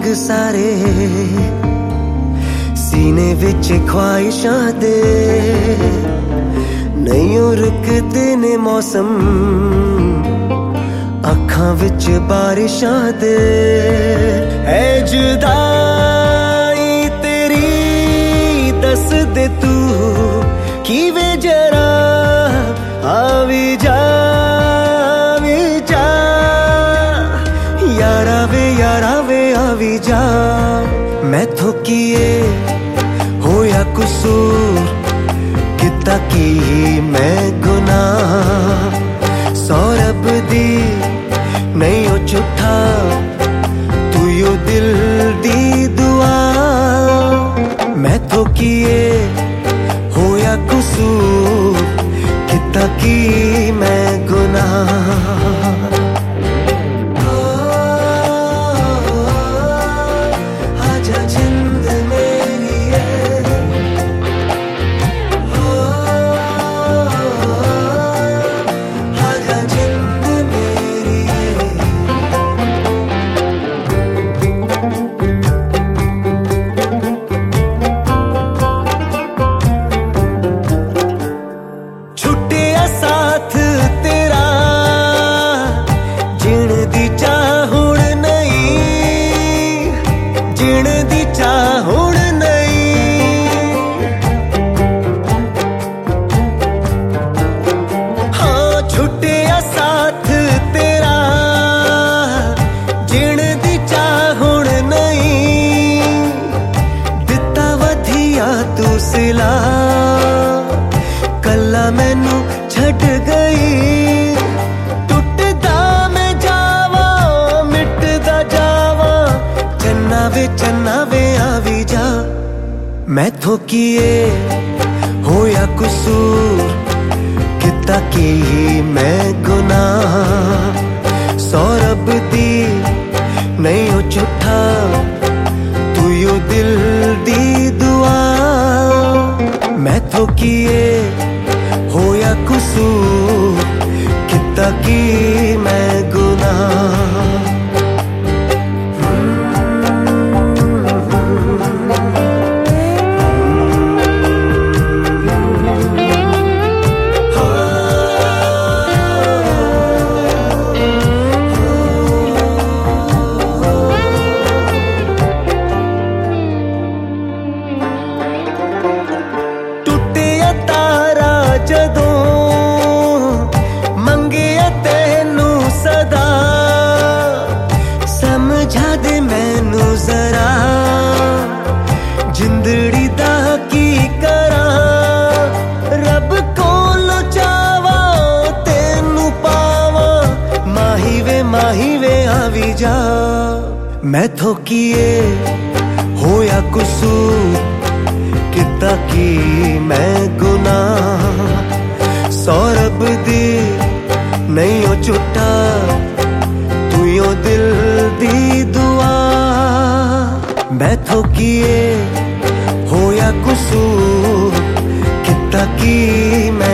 सारे सीने विच ख्वाहिशां दे नहीं रुकदे ने मौसम अखां विच बारिशां दे ऐ जुदाई तेरी दस दे तू किवें जरा आवी जा यारा वे आवी जा मैथों किए होया कसूर किता की मैं गुनाह सौरभ दी नहीं हो झूठा तू यो दिल दी दुआ मैथों किए होया कसूर किता की मैं गुनाह कला मैनू छट गई टुटदा मैं जावा मिटदा जावा चन्ना वे आवी जा मैथों किए होया कसूर किता की मैं गुनाह सौरभ दी नहीं हो झूठा तू यो दिल दी दुआ मैथों किए होया कसूर किता की मैं गुनाह जिंदड़ी दा की करा रब कोल चावा तेनू पावा माही वे आवी जा मैथों किए होया कसूर किता की मैं गुनाह सौरभ दी नहीं हो झूठा तू यो दिल दी दुआ मैथों किए होया कसूर किता की मैं